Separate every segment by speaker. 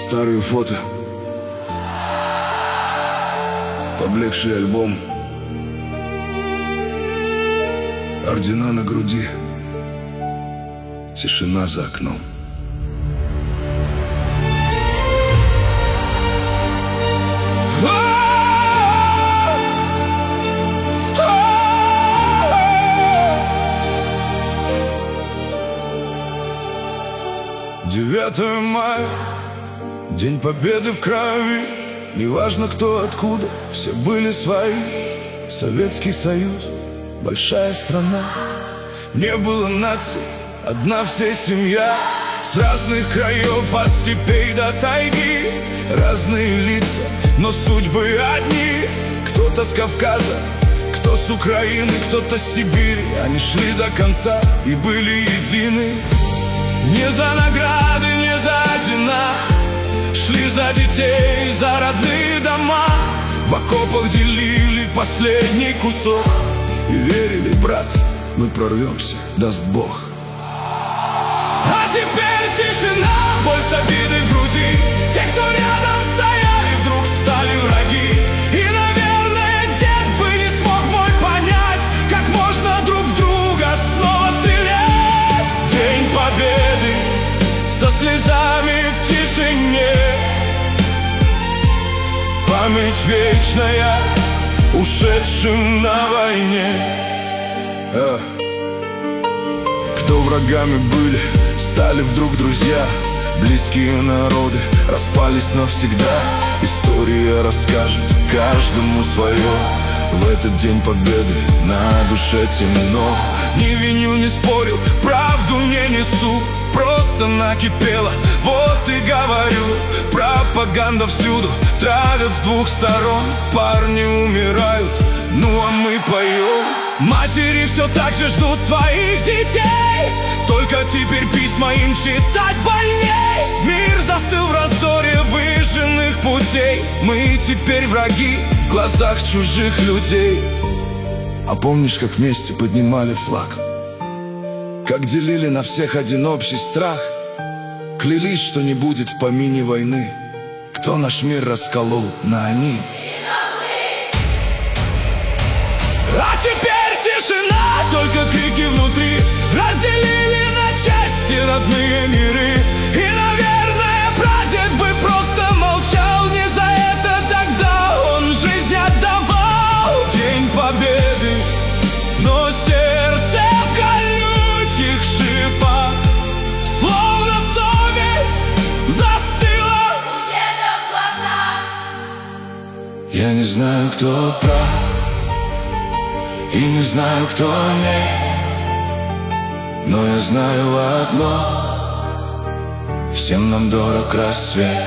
Speaker 1: Старые фото, поблекший альбом, ордена на груди, тишина за окном. Девятое мая, День Победы в крови. Неважно кто откуда, все были свои. Советский Союз, большая страна. Не было наций, одна вся семья. С разных краев, от степей до тайги. Разные лица, но судьбы одни. Кто-то с Кавказа, кто с Украины, кто-то с Сибири. Они шли до конца и были едины. Не за награды, не за ордена, шли за детей, за родные дома. В окопах делили последний кусок и верили, брат, мы прорвемся, даст Бог. А теперь тишина, боль с обидой в груди. Те, кто рядом стояли, вдруг стали враги. И, наверное, дед бы не смог мой понять, как можно друг в друга снова стрелять. День Победы со слезами в тишине, память вечная ушедшим на войне. Кто врагами были, стали вдруг друзья. Близкие народы распались навсегда. История расскажет каждому свое. В этот День Победы на душе темно. Не виню, не спорю, правду не несу. Просто накипело, вот и говорю. Пропаганда всюду, травят с двух сторон. Парни умирают, ну а мы поем. Матери все так же ждут своих детей, только теперь письма им читать больней. Мир застыл в раздоре выжженных путей. Мы теперь враги в глазах чужих людей. А помнишь, как вместе поднимали флаг, как делили на всех один общий страх? Клялись, что не будет в помине войны. Кто наш мир расколол на они? А теперь тишина, только крики внутри разделили на части родные миры. И, наверное, прадед бы просто молчал. Не за это тогда он жизнь отдавал. День Победы, но сердце в колючих шипах, словно совесть застыла где-то в глазах. Я не знаю, кто прав, и не знаю, кто нет, но я знаю одно: всем нам дорог рассвет.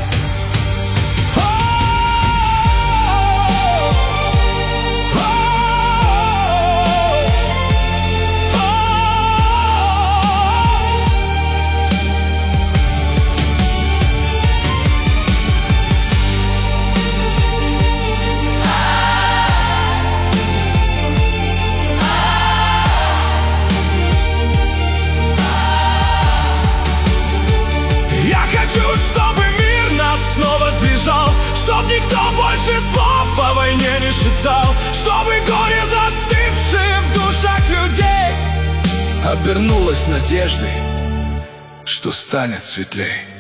Speaker 1: Чтобы мир нас снова сближал, чтоб никто больше слов о войне не шептал, чтобы горе, застывшее в душах людей, обернулось надеждой, что станет светлей.